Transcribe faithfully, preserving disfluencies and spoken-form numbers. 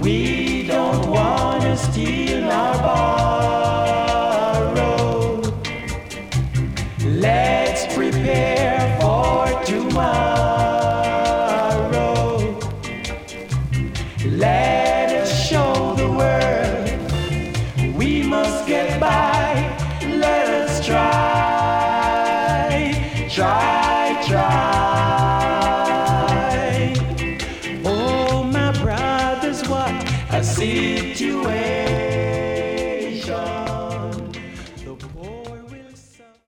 We don't wanna steal nor borrow. Let's prepare for tomorrow. Let us show the world we must get by. Let us try, try, try. Oh, my brothers, what a situation.